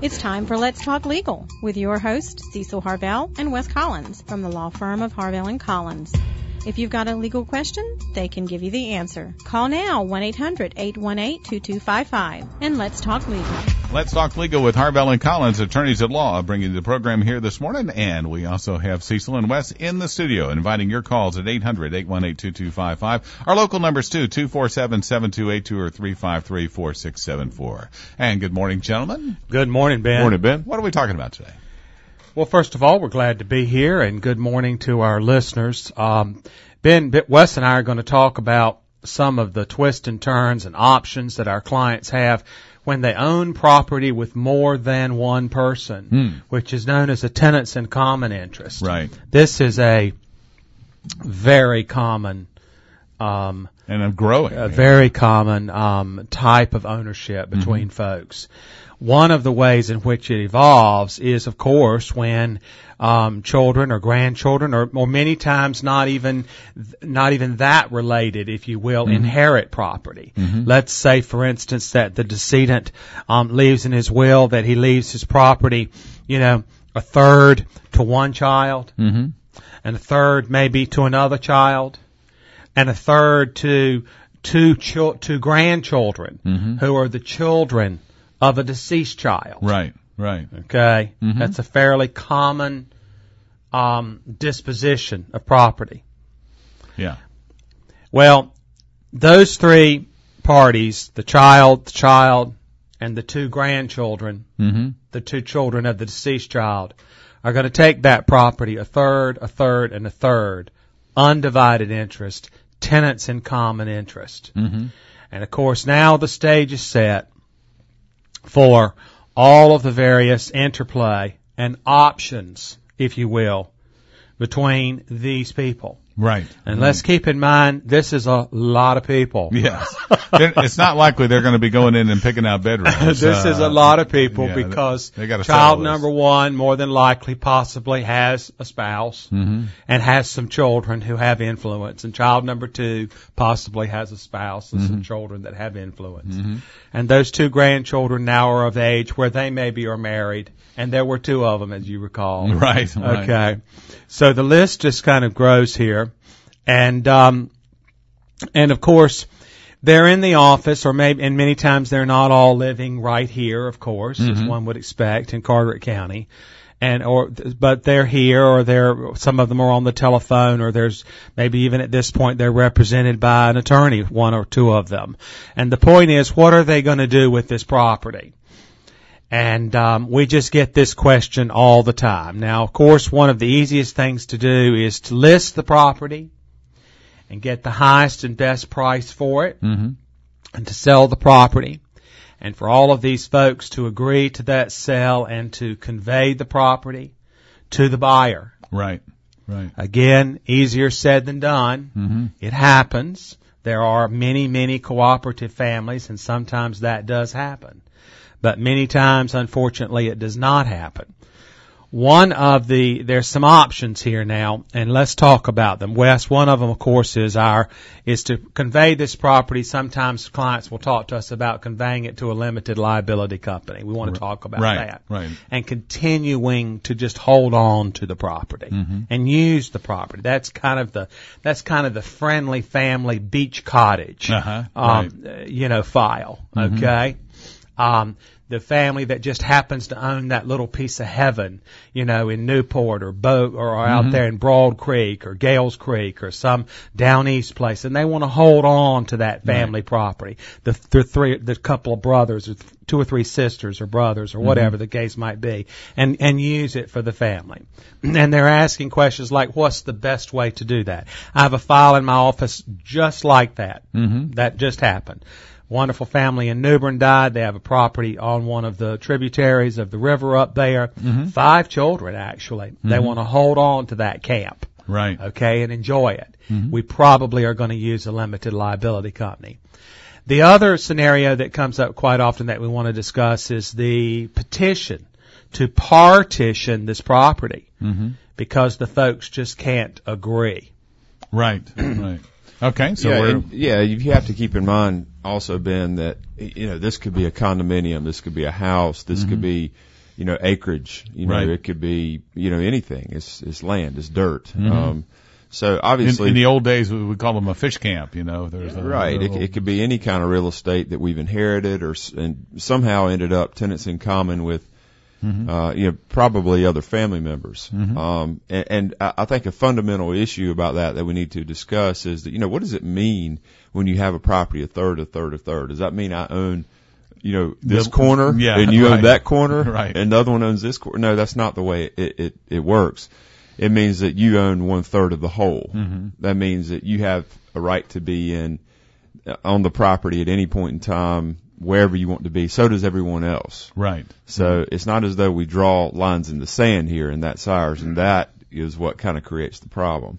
It's time for Let's Talk Legal with your hosts, Cecil Harvell and Wes Collins from the law firm of Harvell & Collins. If you've got a legal question, they can give you the answer. Call now, 1-800-818-2255, and let's talk legal. Let's talk legal with Harvell & Collins, attorneys at law, bringing the program here this morning. And we also have Cecil and Wes in the studio, inviting your calls at 800-818-2255. Our local numbers, too, 247-7282 or 353-4674. And good morning, gentlemen. Good morning, Ben. Morning, Ben. What are we talking about today? Well, first of all, we're glad to be here, and good morning to our listeners. Ben, Wes and I are going to talk about some of the twists and turns and options that our clients have when they own property with more than one person, which is known as a tenants in common interest. Right. This is a very common and I'm growing. A very common type of ownership between folks. One of the ways in which it evolves is, of course, when children or grandchildren, or many times not even that related, if you will, inherit property. Let's say, for instance, that the decedent leaves in his will that he leaves his property, a third to one child, and a third maybe to another child, and a third to two grandchildren who are the children of a deceased child. Right, right. Okay? That's a fairly common disposition of property. Yeah. Well, those three parties, the child, and the two grandchildren, the two children of the deceased child, are going to take that property, a third, and a third, undivided interest, tenants in common interest. And, of course, now the stage is set for all of the various interplay and options, if you will, between these people. Right. And let's keep in mind, this is a lot of people. Yes. It's not likely they're going to be going in and picking out bedrooms. This is a lot of people because they gotta child number one more than likely possibly has a spouse and has some children who have influence. And child number two possibly has a spouse and some children that have influence. And those two grandchildren now are of age where they maybe are married. And there were two of them, as you recall. Right. Okay. So the list just kind of grows here. And of course, they're in the office, and many times they're not all living right here, of course, as one would expect in Carteret County. But they're here, or some of them are on the telephone, or there's maybe even at this point they're represented by an attorney, one or two of them. And the point is, what are they going to do with this property? And we just get this question all the time. Now, of course, one of the easiest things to do is to list the property and get the highest and best price for it, and to sell the property, and for all of these folks to agree to that sale and to convey the property to the buyer. Right, right. Again, easier said than done. It happens. There are many, many cooperative families, and sometimes that does happen. But many times, unfortunately, it does not happen. There's some options here now, and let's talk about them. Wes, one of them, of course, is to convey this property. Sometimes clients will talk to us about conveying it to a limited liability company. We want to talk about that. Right. And continuing to just hold on to the property and use the property. That's kind of the friendly family beach cottage, file. Okay. The family that just happens to own that little piece of heaven, in Newport or out there in Broad Creek or Gales Creek or some down east place, and they want to hold on to that family property. The couple of brothers, or two or three sisters or brothers or whatever the case might be, and use it for the family. And they're asking questions like, what's the best way to do that? I have a file in my office just like that. That just happened. Wonderful family in New Bern died. They have a property on one of the tributaries of the river up there. 5 children, actually. They want to hold on to that camp. Right. Okay, and enjoy it. We probably are going to use a limited liability company. The other scenario that comes up quite often that we want to discuss is the petition to partition this property because the folks just can't agree. Right, right. Okay, so you have to keep in mind also been that, this could be a condominium, this could be a house, this could be, acreage, Right. it could be, anything. It's land, it's dirt. So obviously, in the old days, we would call them a fish camp. There's right. It could be any kind of real estate that we've inherited and somehow ended up tenants in common with, probably other family members. And I think a fundamental issue about that we need to discuss is that, what does it mean when you have a property a third? Does that mean I own, this corner and you own that corner right. and the other one owns this corner? No, that's not the way it works. It means that you own 1/3 of the whole. That means that you have a right to be on the property at any point in time, wherever you want to be. So does everyone else. Right. So it's not as though we draw lines in the sand here, and that's ours, and that is what kind of creates the problem.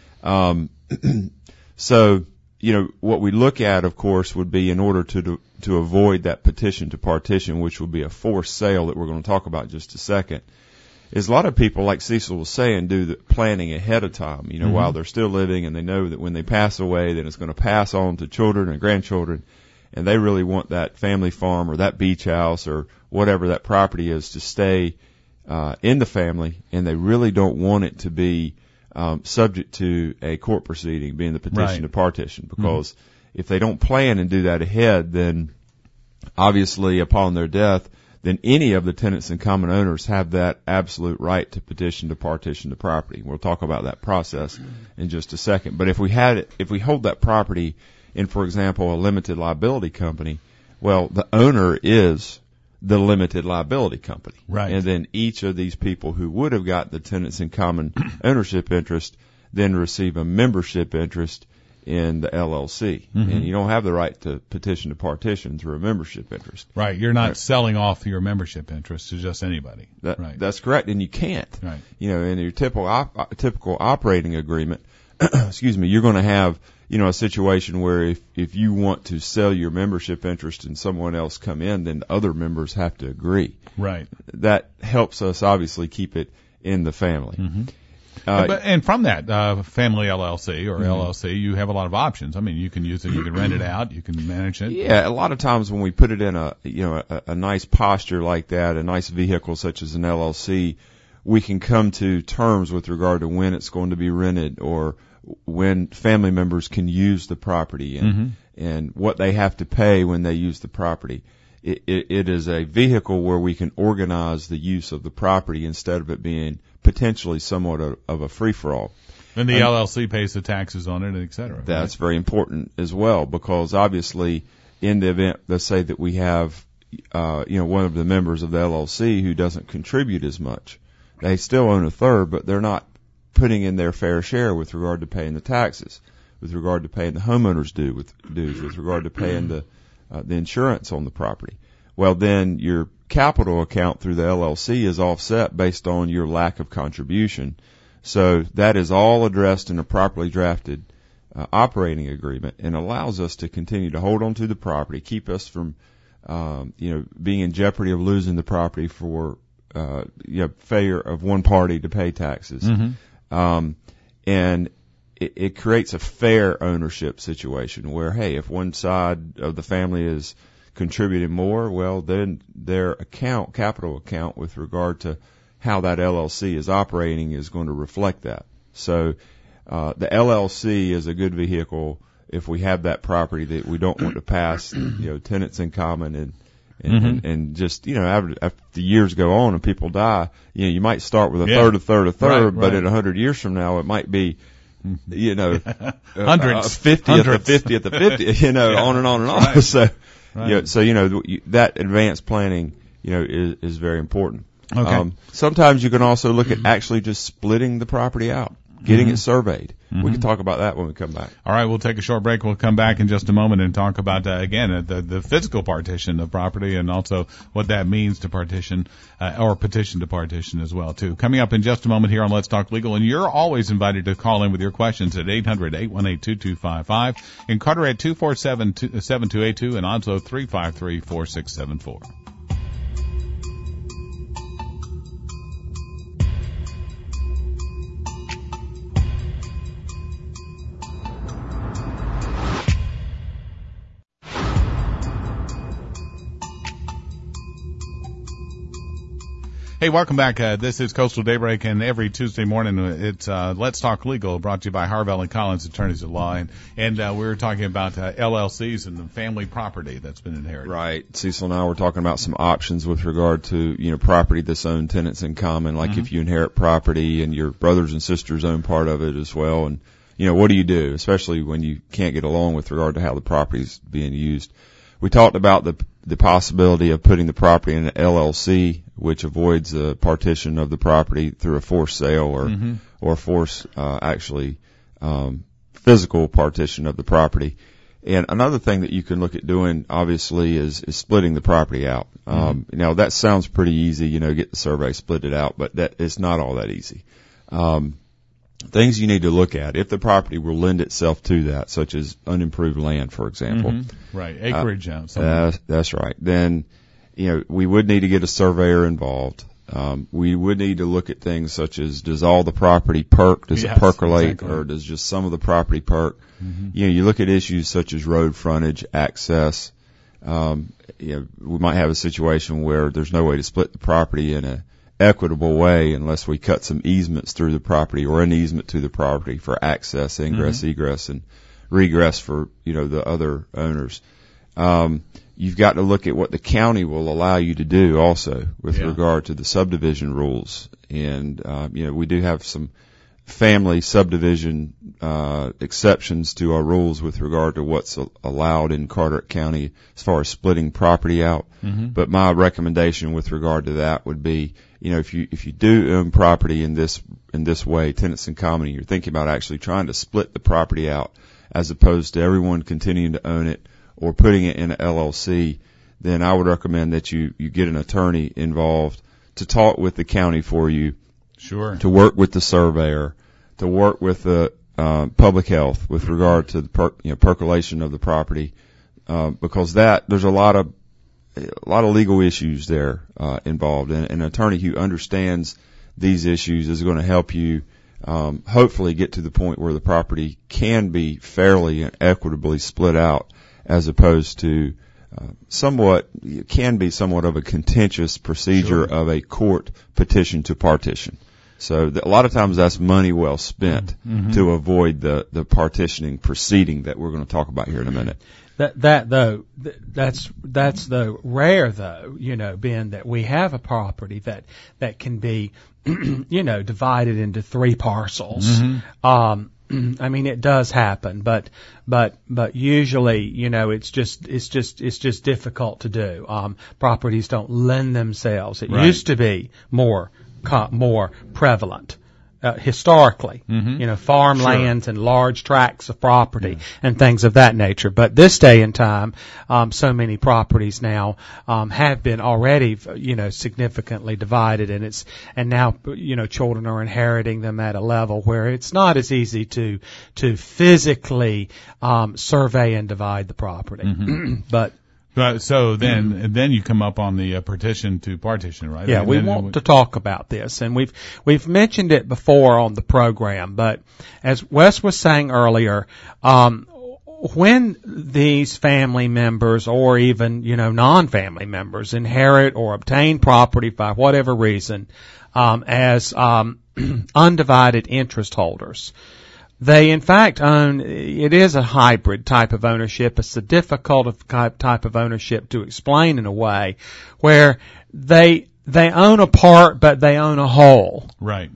So, what we look at, of course, would be in order to avoid that petition to partition, which would be a forced sale that we're going to talk about in just a second, is a lot of people, like Cecil was saying, do the planning ahead of time, while they're still living, and they know that when they pass away, then it's going to pass on to children and grandchildren, and they really want that family farm or that beach house or whatever that property is to stay in the family, and they really don't want it to be subject to a court proceeding, being the petition to partition, because if they don't plan and do that ahead, then obviously upon their death, then any of the tenants and common owners have that absolute right to petition to partition the property. We'll talk about that process in just a second. But if we hold that property in, for example, a limited liability company, well, the owner is the limited liability company. Right. And then each of these people who would have got the tenants in common ownership interest then receive a membership interest in the LLC. And you don't have the right to petition to partition through a membership interest. Right. You're not selling off your membership interest to just anybody. Right. That's correct. And you can't. Right. In your typical operating agreement, you're going to have, a situation where if you want to sell your membership interest and someone else come in, then the other members have to agree. Right. That helps us obviously keep it in the family. And from that family LLC or LLC, you have a lot of options. I mean, you can use it, you can rent it out, you can manage it. Yeah, a lot of times when we put it in a nice posture like that, a nice vehicle such as an LLC, we can come to terms with regard to when it's going to be rented or when family members can use the property and what they have to pay when they use the property. It is a vehicle where we can organize the use of the property instead of it being potentially somewhat of a free-for-all. And the LLC pays the taxes on it, et cetera. That's very important as well, because obviously in the event, let's say that we have, one of the members of the LLC who doesn't contribute as much. They still own a third, but they're not putting in their fair share with regard to paying the taxes, with regard to paying the homeowners dues, with regard to paying the insurance on the property. Well, then your capital account through the LLC is offset based on your lack of contribution. So that is all addressed in a properly drafted operating agreement and allows us to continue to hold on to the property, keep us from, being in jeopardy of losing the property for, failure of one party to pay taxes. And it creates a fair ownership situation where, hey, if one side of the family is contributing more, well, then their capital account with regard to how that LLC is operating is going to reflect that. So, the LLC is a good vehicle if we have that property that we don't want to pass, tenants in common and just, after the years go on and people die, you might start with a third, right, but in 100 years from now, it might be, hundreds, 50 at the 50 at the 50, on and on and on. Right. So, right. That advanced planning, is very important. Okay. Sometimes you can also look at actually just splitting the property out, getting it surveyed. We can talk about that when we come back. All right, we'll take a short break. We'll come back in just a moment and talk about, again, the physical partition of property and also what that means to partition, or petition to partition as well, too. Coming up in just a moment here on Let's Talk Legal, and you're always invited to call in with your questions at 800-818-2255, in Carter at 247-7282, and Onslow 353-4674. Hey, welcome back. This is Coastal Daybreak, and every Tuesday morning it's Let's Talk Legal, brought to you by Harvell and Collins, attorneys at law, and we were talking about LLCs and the family property that's been inherited. Right. Cecil and I were talking about some options with regard to property that's owned tenants in common, like if you inherit property and your brothers and sisters own part of it as well, and what do you do, especially when you can't get along with regard to how the property is being used. We talked about the possibility of putting the property in an LLC, which avoids the partition of the property through a forced sale or forced, physical partition of the property. And another thing that you can look at doing, obviously, is splitting the property out. Now that sounds pretty easy, get the survey, split it out, but it's not all that easy. Things you need to look at if the property will lend itself to that, such as unimproved land, for example. Right, acreage. That's right. Then, we would need to get a surveyor involved. We would need to look at things such as, does all the property perk? Does it percolate? Exactly. Or does just some of the property perk? You look at issues such as road frontage, access. We might have a situation where there's no way to split the property in a equitable way unless we cut some easements through the property or an easement to the property for access, ingress, egress, and regress for, the other owners. You've got to look at what the county will allow you to do also with regard to the subdivision rules. And, we do have some family subdivision, exceptions to our rules with regard to what's allowed in Carteret County as far as splitting property out. But my recommendation with regard to that would be, if you do own property in this way, tenants in common, you're thinking about actually trying to split the property out as opposed to everyone continuing to own it or putting it in an LLC, then I would recommend that you get an attorney involved to talk with the county for you. Sure. To work with the surveyor, to work with the public health with regard to the percolation of the property, because there's a lot of legal issues there involved, and an attorney who understands these issues is going to help you hopefully get to the point where the property can be fairly and equitably split out, as opposed to can be somewhat of a contentious procedure of a court petition to partition. So a lot of times that's money well spent to avoid the partitioning proceeding that we're going to talk about here in a minute. That's the rare though, being that we have a property that can be, divided into 3 parcels. I mean, it does happen, but usually, it's just difficult to do. Properties don't lend themselves. It used to be more prevalent. Historically, farmlands and large tracts of property and things of that nature. But this day and time, so many properties now, have been already, significantly divided, and now, children are inheriting them at a level where it's not as easy to physically, survey and divide the property. So then you come up on the petition to partition, right? Yeah, we want to talk about this, and we've mentioned it before on the program, but as Wes was saying earlier, when these family members or even, non-family members inherit or obtain property by whatever reason, as undivided interest holders, they, in fact, own, it is a hybrid type of ownership. It's a difficult type of ownership to explain in a way where they own a part, but they own a whole. Right.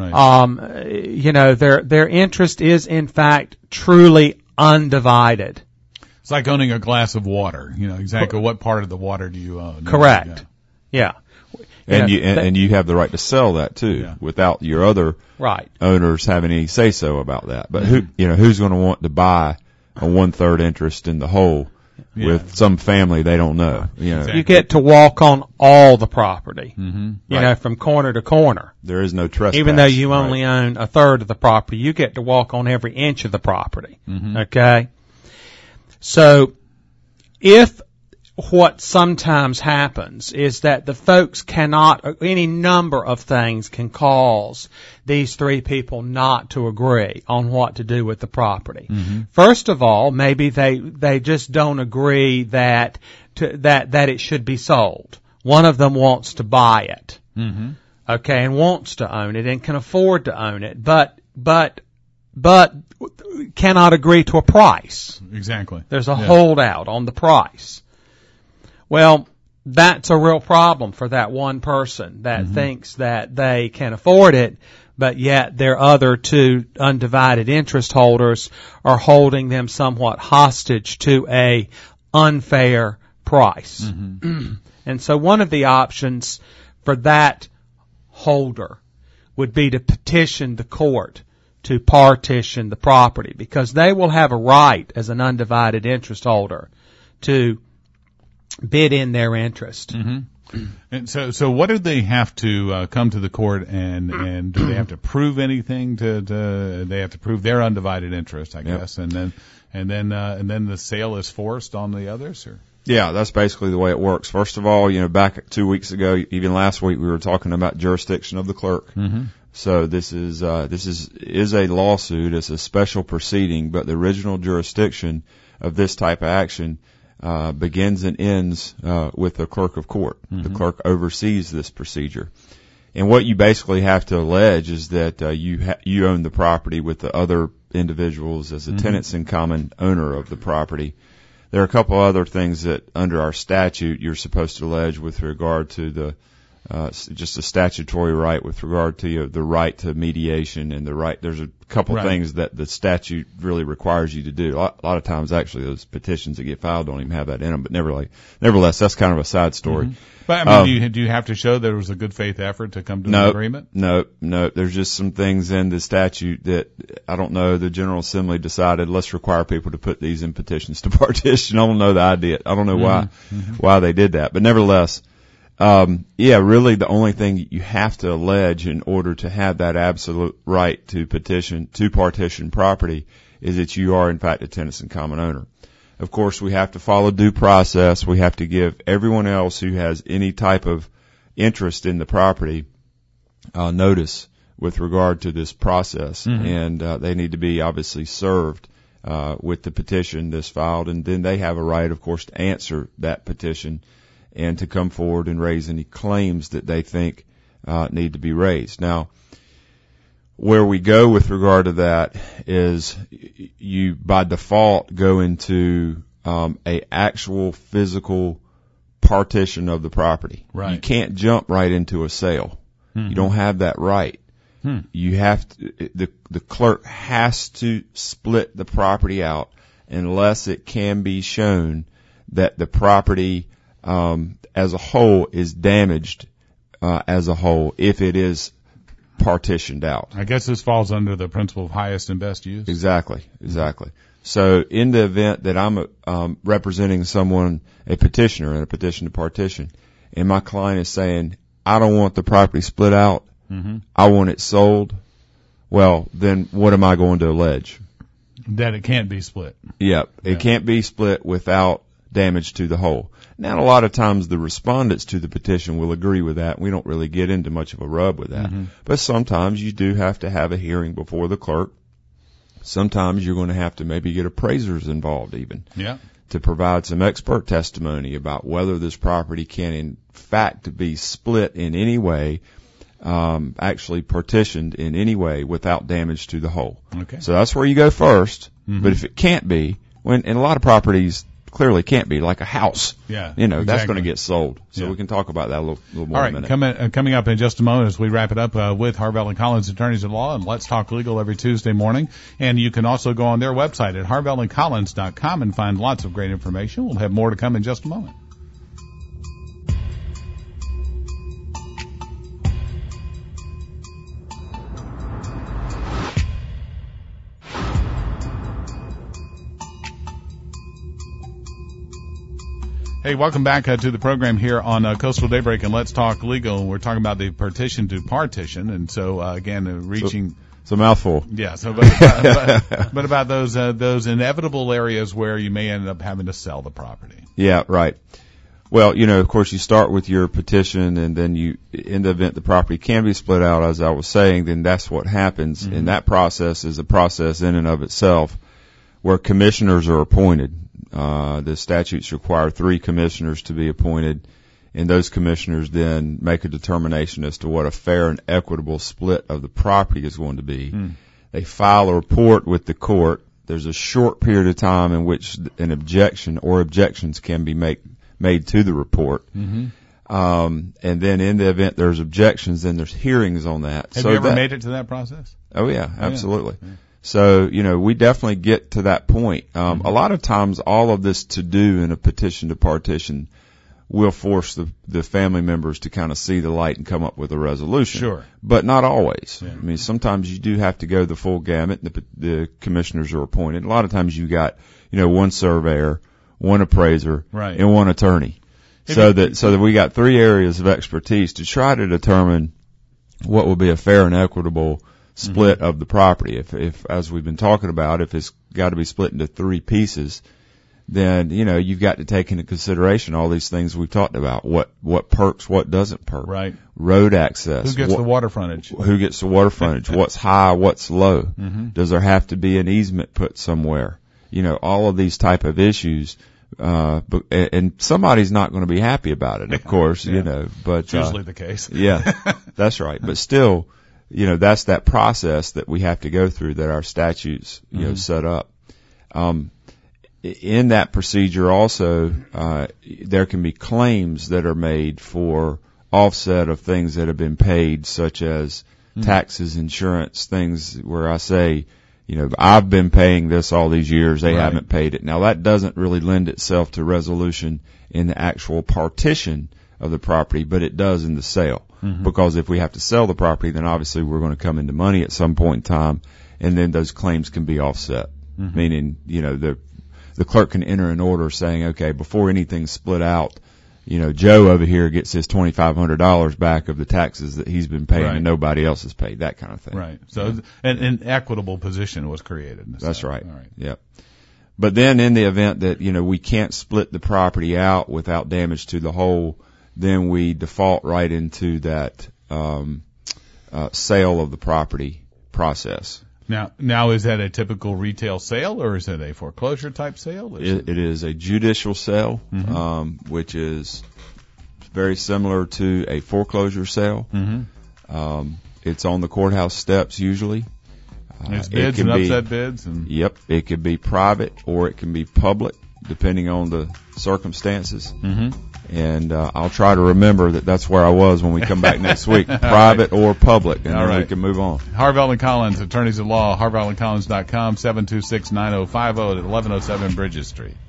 Their interest is, in fact, truly undivided. It's like owning a glass of water. Exactly what part of the water do you own? Correct. Yeah. And you have the right to sell that too, without your other owners having any say so about that. But who's going to want to buy a 1/3 interest in the whole with some family they don't know? Exactly. You get to walk on all the property, from corner to corner. There is no trespass. Even though you only own 1/3 of the property, you get to walk on every inch of the property. Okay? So, if what sometimes happens is that the folks any number of things can cause these 3 people not to agree on what to do with the property. First of all, maybe they just don't agree that it should be sold. One of them wants to buy it. Mm-hmm. Okay, and wants to own it and can afford to own it, but cannot agree to a price. Exactly. There's a holdout on the price. Well, that's a real problem for that one person that thinks that they can afford it, but yet their other two undivided interest holders are holding them somewhat hostage to a unfair price. Mm-hmm. And so one of the options for that holder would be to petition the court to partition the property, because they will have a right as an undivided interest holder to bid in their interest. Mm-hmm. And so what do they have to come to the court and do they have to prove anything? They have to prove their undivided interest, I guess, and then the sale is forced on the others, or? Yeah, that's basically the way it works. First of all, back 2 weeks ago, even last week, we were talking about jurisdiction of the clerk. Mm-hmm. So this is a lawsuit. It's a special proceeding, but the original jurisdiction of this type of action begins and ends with the clerk of court. Mm-hmm. The clerk oversees this procedure. And what you basically have to allege is that you own the property with the other individuals as a tenants in common owner of the property. There are a couple other things that under our statute you're supposed to allege with regard to the just a statutory right with regard to the right to mediation and the right. There's a couple things that the statute really requires you to do. A lot of times, actually, those petitions that get filed don't even have that in them. But nevertheless, that's kind of a side story. Mm-hmm. But I mean, do you have to show there was a good faith effort to come to an agreement? No. There's just some things in the statute that I don't know. The General Assembly decided let's require people to put these in petitions to partition. I don't know the idea. I don't know why they did that. But nevertheless. Really the only thing you have to allege in order to have that absolute right to partition property is that you are in fact a tenants in common owner. Of course, we have to follow due process. We have to give everyone else who has any type of interest in the property, notice with regard to this process. Mm-hmm. And, they need to be obviously served, with the petition that's filed. And then they have a right, of course, to answer that petition and to come forward and raise any claims that they think need to be raised. Now, where we go with regard to that is you, by default, go into a actual physical partition of the property. Right. You can't jump right into a sale. Mm-hmm. You don't have that right. You have to, the clerk has to split the property out unless it can be shown that the property as a whole is damaged as a whole if it is partitioned out. I guess this falls under the principle of highest and best use. Exactly. So in the event that I'm representing someone, a petitioner in a petition to partition, and my client is saying, I don't want the property split out, I want it sold, well, then what am I going to allege? That it can't be split. Yep. It can't be split without damage to the whole. Now, a lot of times the respondents to the petition will agree with that. We don't really get into much of a rub with that. Mm-hmm. But sometimes you do have to have a hearing before the clerk. Sometimes you're going to have to maybe get appraisers involved even. Yeah. To provide some expert testimony about whether this property can in fact be split in any way, actually partitioned in any way without damage to the whole. Okay. So that's where you go first. Mm-hmm. But if it can't be, and a lot of properties clearly can't be, like a house. Yeah. Exactly. That's going to get sold. So we can talk about that a little more in a minute. All right. Coming up in just a moment as we wrap it up with Harvell & Collins Attorneys at Law and Let's Talk Legal every Tuesday morning. And you can also go on their website at harvellandcollins.com and find lots of great information. We'll have more to come in just a moment. Hey, welcome back to the program here on Coastal Daybreak and Let's Talk Legal. We're talking about the partition to partition, and so again, reaching. It's a mouthful. Yeah. So, but about those inevitable areas where you may end up having to sell the property. Yeah. Right. Well, of course, you start with your petition, and then you, in the event the property can be split out, as I was saying, then that's what happens, mm-hmm. and that process is a process in and of itself, where commissioners are appointed. The statutes require 3 commissioners to be appointed, and those commissioners then make a determination as to what a fair and equitable split of the property is going to be. They file a report with the court. There's a short period of time in which an objection or objections can be made to the report. And then in the event there's objections, then there's hearings on that. Have you ever made it to that process? Oh yeah, absolutely. Yeah. So, we definitely get to that point. A lot of times all of this to do in a petition to partition will force the family members to kind of see the light and come up with a resolution. Sure. But not always. Yeah. I mean, sometimes you do have to go the full gamut. The commissioners are appointed. A lot of times you got, one surveyor, one appraiser, right, and one attorney. So that we got 3 areas of expertise to try to determine what will be a fair and equitable split of the property. If, as we've been talking about, if it's got to be split into 3 pieces, then, you've got to take into consideration all these things we've talked about. What perks, what doesn't perk. Right. Road access. Who gets the water frontage? Who gets the water frontage? What's high, what's low? Does there have to be an easement put somewhere? All of these type of issues. And somebody's not going to be happy about it, of course, but. It's usually the case. Yeah, that's right. But still, that's that process that we have to go through that our statutes, set up. In that procedure also, there can be claims that are made for offset of things that have been paid, such as taxes, insurance, things where I say, I've been paying this all these years, they haven't paid it. Now that doesn't really lend itself to resolution in the actual partition of the property, but it does in the sale. Because if we have to sell the property, then obviously we're going to come into money at some point in time, and then those claims can be offset. Meaning, the clerk can enter an order saying, okay, before anything's split out, Joe over here gets his $2,500 back of the taxes that he's been paying and nobody else has paid, that kind of thing. Right. So an equitable position was created. That's right. All right. Yep. But then in the event that, we can't split the property out without damage to the whole, then we default right into that, sale of the property process. Now is that a typical retail sale or is it a foreclosure type sale? It is a judicial sale, which is very similar to a foreclosure sale. It's on the courthouse steps usually. There's bids and upset bids. Yep. It could be private or it can be public, depending on the circumstances. And I'll try to remember that that's where I was when we come back next week, private or public, and then we can move on. Harvell and Collins, attorneys at law, harvellandcollins.com, 726-9050 at 1107 Bridges Street.